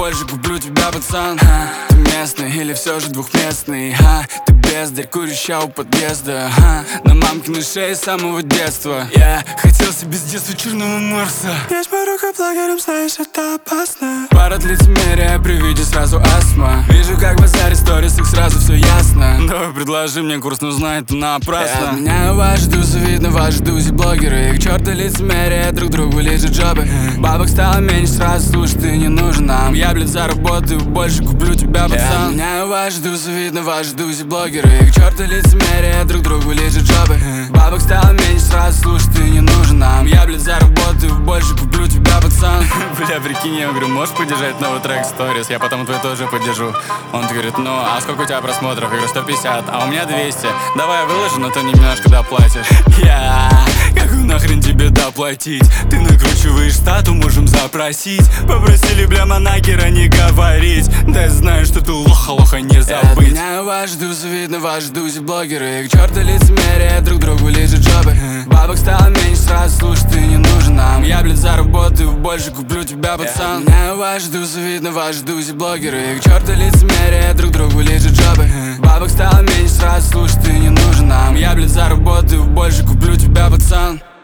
больше, куплю тебя, пацан. Ты местный или все же двухместный? Ты бездарь, курящая у подъезда. На мамкиной шее с самого детства. Я хотел себе с детства черного Марса. Есть мой рукоплагерем, знаешь, это опасно. Парад лицемерия, при виде сразу астма. Вижу, как базарит сторис, их сразу все ясно. Давай предложи мне курс, но знай, это напрасно. Я отменяю ваши дузы, видно ваши дузи-блогеры. Их черты лицемерия, друг другу лежат жопы. Бабок стало меньше, сразу слушай, ты не нужен нам. Я, блядь, заработаю больше, куплю тебя, пацан. Я отменяю ваши дузы, видно ваши дузи-блогеры. Их черты лицемерия, друг другу лежат жопы. Бабок стало меньше, сразу слушай, ты не нужен нам. Я, блядь, заработаю больше, куплю тебя, пацан. Бля, прикинь, я говорю, можешь поддержать новый трек сторис? Я потом твой тоже поддержу. Он говорит, ну, а сколько у тебя просмотров? Я говорю, 150, а у меня 200. Давай я выложу, но ты немножко доплатишь. Какую нахрен тебе доплатить? Ты накручиваешь стату, можем запросить. Попросили, бля, манагера не говорить. Да я знаю, что ты лоха не забыть. Я отменяю ваши дузы, видно ваши дузи-блогеры. Их черты лицемерия, друг другу лежат жопы. Бабок стало меньше, сразу слушай, ты не нужен нам. Я, блядь, заработаю больше, куплю тебя, пацан. Я отменяю ваши дузы, видно ваши дузи-блогеры. Их черты лицемерия, друг другу лежат жопы. Бабок стало меньше, сразу слушай, ты не нужен нам. Я, блядь, заработаю больше, куплю тебя, пацан.